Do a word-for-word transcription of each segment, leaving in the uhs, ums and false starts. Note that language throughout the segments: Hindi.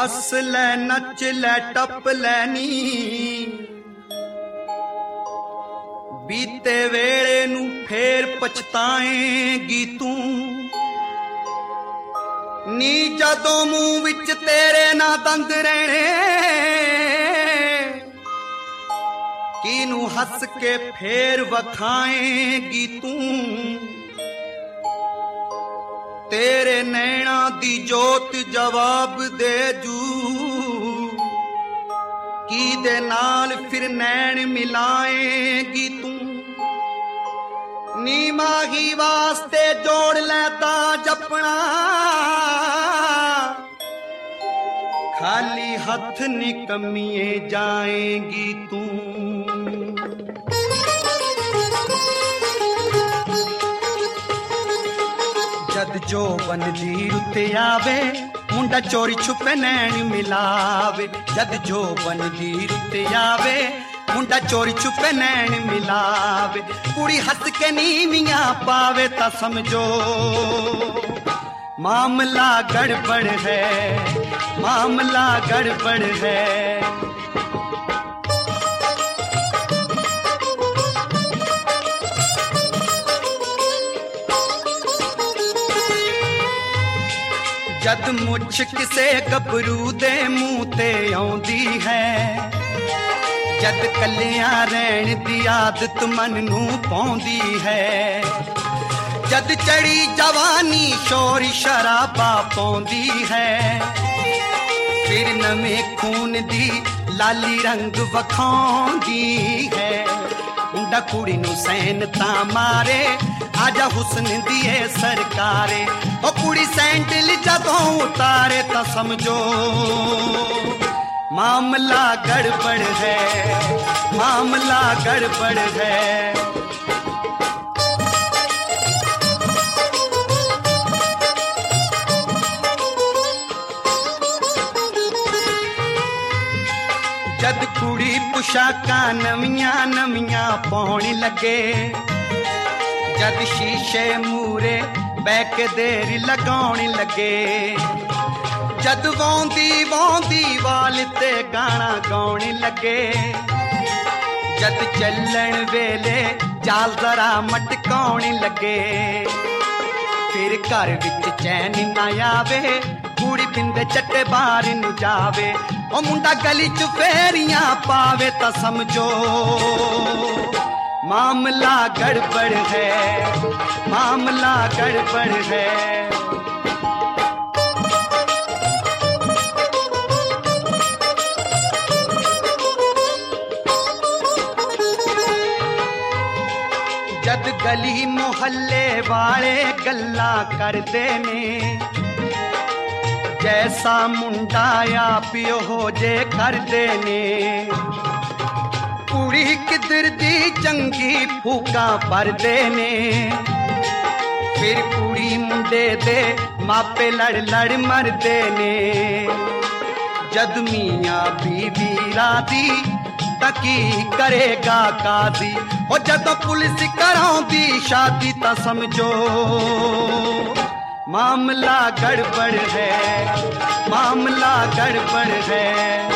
हस ले नच ले टप लैनी बीते वेले नू फेर पछताएगी तू नी जदों मुंह विच तेरे ना दंद रहने किनू हस के फेर वखाएगी तू तेरे नैना दी जोत जवाब दे जू की दे नाल फिर नैन मिलाएगी तू नी माही वास्ते जोड़ लेता जपना खाली हथ निकमिए जाएगी तू जद जो बनदी रुते आवे मुंडा चोरी छुपे नैन मिलावे जद जो बनदी रुते आवे मुंडा चोरी छुपे नैन मिलावे कुड़ी हंस के नीवियां पावे ता समझो मामला गड़बड़ है मामला गड़बड़ है जद मुछ किसे गबरू दे मुंह ते आउंदी है जद कलियां रहन दी आदत मन नू पौंदी है जद चढ़ी जवानी शोर शराबा पौंदी है फिर नवे खून दी लाली रंग वखाउंदी है मुंडा कुड़ी नू सैन ता मारे आजा हुस्न दिए सरकारे ओ कुड़ी सैंडल जदों उतारे ता समझो मामला गड़बड़ है मामला गड़बड़ है जद कुड़ी पुशाकां नवियां नवियां पाउण लगे जद शीशे मूरे बैक देर लगाउण लगे जद वोंदी वोंदी वाल ते गाना गाउण लगे जद चलण वेले जाल जरा मटकाउण लगे फिर घर विच चैन ना आवे कुड़ी पिंदे चट्टे बाहर नु जावे ओ मुंडा गली च फेरियां पावे ता समझो मामला गड़बड़ है मामला गड़बड़ है जद गली मोहल्ले वाले गल्ला करदे ने जैसा मुंडा या पियो हो जे करदे ने कुड़ी किधर दी चंगी फूका परदे ने फिर कुड़ी मुंडे दे मापे लड़ लड़ मरदे ने जद मियां बीवी रादी तकी करेगा काजी ओ जदों पुलिस कराउंदी शादी ता समझो मामला गड़बड़ है मामला गड़बड़ है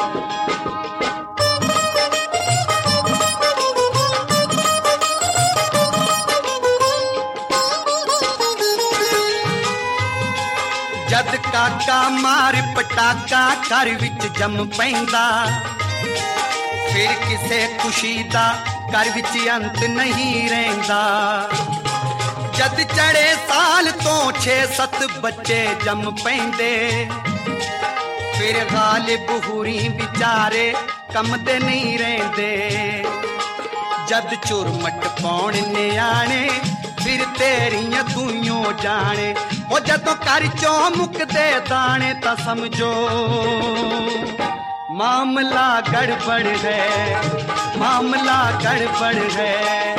जद काका मार पटाका घर विच जम पैंदा फिर किसे खुशी दा घर विच अंत नहीं रहिंदा जद चढ़े साल तो छे सत बच्चे जम पैंदे फिर गालिब हुरी बिचारे कम दे नहीं रहिंदे जद चुरमट पौण न्याणे फिर तेरियां दुइयों जाने ओ जदों कर चो मुकदे दाने ता समझो मामला गड़बड़ है मामला गड़बड़ है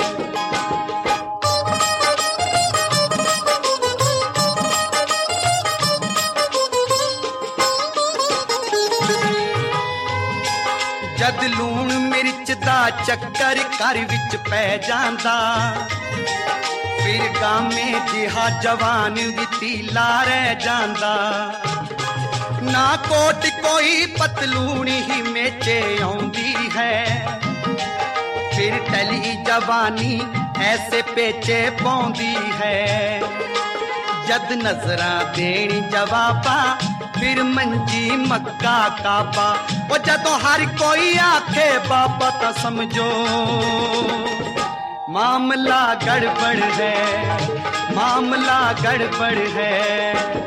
जद लूण मिर्च दा चक्कर घर विच पै जांदा फिर गामे जिहा जवान भी तीला रह जांदा ना कोट कोई पतलून ही मेचे आउंदी है, फिर टली जवानी ऐसे पेचे पौंदी है। जद नजरा देनी जवाबा फिर मंजी मक्का काबा, वो जदों हर कोई आखे बाबा तो समझो मामला गड़बड़ है, मामला गड़बड़ है।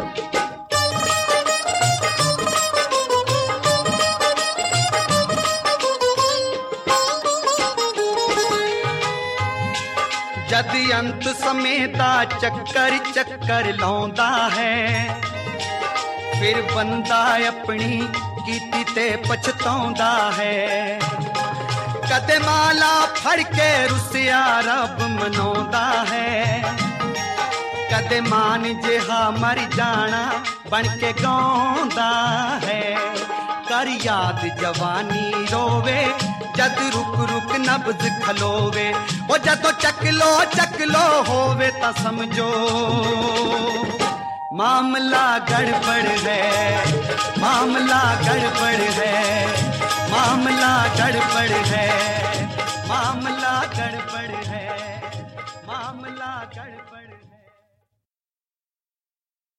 जद अंत समेता चक्कर चक्कर लौंदा है, फिर बंदा अपनी कीती ते पछताउंदा है। कदे माला फड़ के रुसिया रब मनौंदा है, कदे मान जिहा मर जाना बन के गाउंदा है। कर याद जवानी रोवे जद रुक रुक नब्ज खलोवे, वो जदों चकलो चकलो होवे ता समझो मामला गड़बड़ है, मामला गड़बड़ है, मामला गड़बड़ है, मामला गड़बड़ है, मामला गड़बड़।